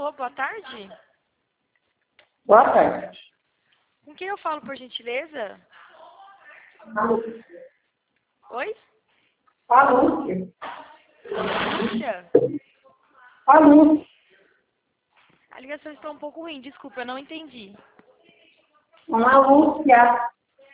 Alô, boa tarde. Boa tarde. Com quem eu falo, por gentileza? Oi? A Lúcia. Lúcia? A Lúcia. A ligação está um pouco ruim, desculpa, eu não entendi. A Lúcia.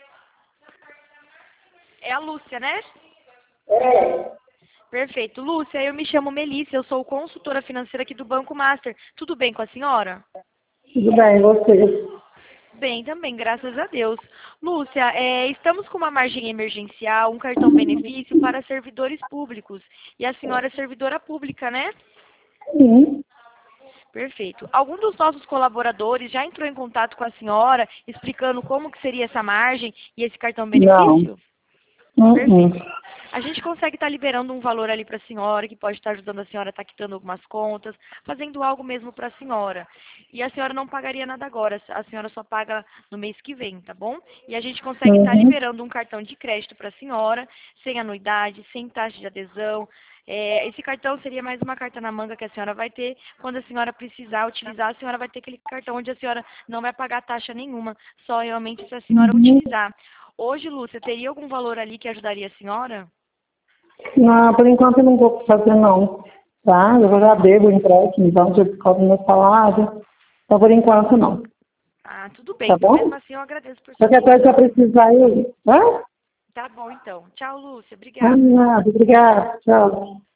É a Lúcia, né? É. Perfeito. Lúcia, eu me chamo Melissa, eu sou consultora financeira aqui do Banco Master. Tudo bem com a senhora? Tudo bem, você? Bem, também, graças a Deus. Lúcia, estamos com uma margem emergencial, um cartão benefício para servidores públicos. E a senhora é servidora pública, né? Sim. Perfeito. Algum dos nossos colaboradores já entrou em contato com a senhora, explicando como que seria essa margem e esse cartão Não. benefício? Perfeito. A gente consegue estar liberando um valor ali para a senhora, que pode estar ajudando a senhora a estar quitando algumas contas, fazendo algo mesmo para a senhora. E a senhora não pagaria nada agora, a senhora só paga no mês que vem, tá bom? E a gente consegue estar liberando um cartão de crédito para a senhora, sem anuidade, sem taxa de adesão. Esse cartão seria mais uma carta na manga que a senhora vai ter. Quando a senhora precisar utilizar, a senhora vai ter aquele cartão onde a senhora não vai pagar taxa nenhuma, só realmente se a senhora utilizar. Hoje, Lúcia, teria algum valor ali que ajudaria a senhora? Não, por enquanto eu não vou fazer não. Tá? Eu já devo o empréstimo, então eu descobre meu salário. Então por enquanto não. Ah, tudo bem. Tá Então, mesmo bom? assim, eu agradeço por sua Qualquer coisa que eu atenção. precisar aí. Hã? Tá bom, então. Tchau, Lúcia. Ah, Obrigada. nada, obrigada. Tchau.